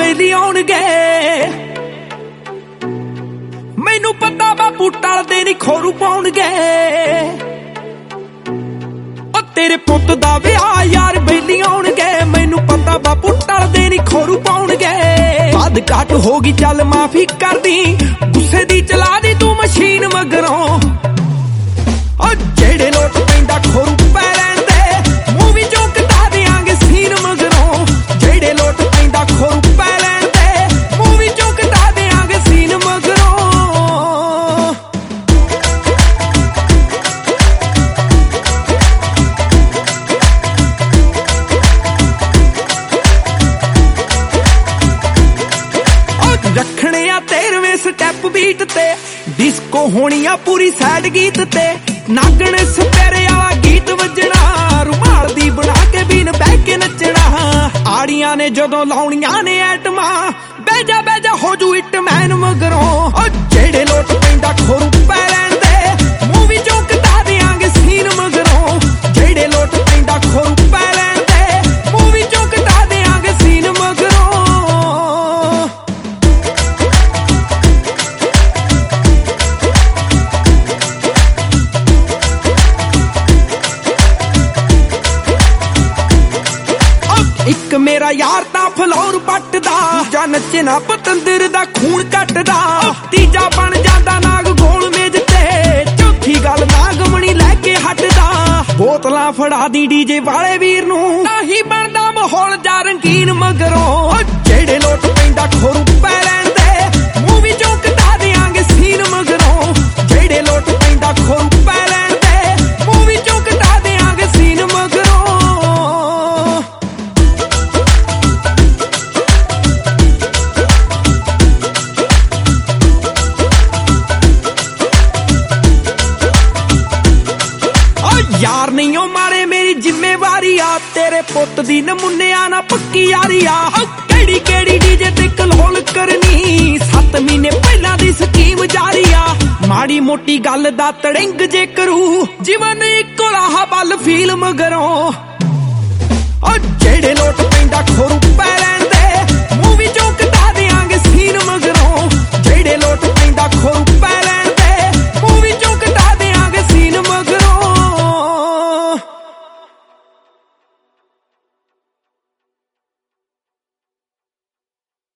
बेली आउणगे। मैनू पता बापू टलदे नहीं खोरू पाउणगे। ओ तेरे पुत दा विआह यार बेली आउणगे। मैनू पता बापू टलदे नहीं खोरू पाउणगे। बात घट होगी चल माफी कर दी, गुस्से दी चला दी तू मशीन मगरों। ओ जेड़े लोट पैंदा खोरू पै लैण दे, मूवी चों कटा देंगे सीन मगरों। जेड़े लोट पैंदा खोरू पै लैण दे, मूवी चों कटा देंगे सीन मगरों। रखने आ 13वें स्टैप बीट ते, डिस्को होनी आ पूरी सैड गीत ते। नागण सपेरे वाला गीत वजना, रुमाल दी बना के बीन बह के नचना। आड़ियां ने जदों लाउणियां ने ऐटमा, बैजा बैजा हो जू इट मैन मगरों। ओ जेड़े लोट पैंदा खोरू पै लैण दे, मूवी चों कटा देंगे सीन मगरों। जेड़े लोट पैंदा खोरू पै लैण दे, मूवी चों कटा देंगे सीन मगरों। एक मेरा यार ता फलोर पटदा, दूजा नचे ना पतंदर दा खून कटदा। तीजा बन जांदा नाग गोल मेज ते, चौथी गल नागमणी लैके हटदा। बोतलां फड़ा दी डीजे वाले वीर नूं, ताही बनदा माहौल जा रंगीन मगरों। जेड़े लोट पैंदा खोरू पै लैण दे, मूवी चों कटा देंगे सीन मगरों। जेड़े लोट पैंदा खोरू पै लैण दे, मूवी चों कटा देंगे सीन मगरों। यार नहीं हो मारे मेरी जिम्मेवारी आ, तेरे पुत दी नमूने आना पक्की यारी आ। केड़ी केड़ी डीजे ते कलोल करनी, 7 महीने पहला दी स्कीम जारी आ। माड़ी मोटी गल दा तड़िंग जे करू, जीवन इको राह बल फील मगरों। ओ जेड़े लोट पैंदा खोरू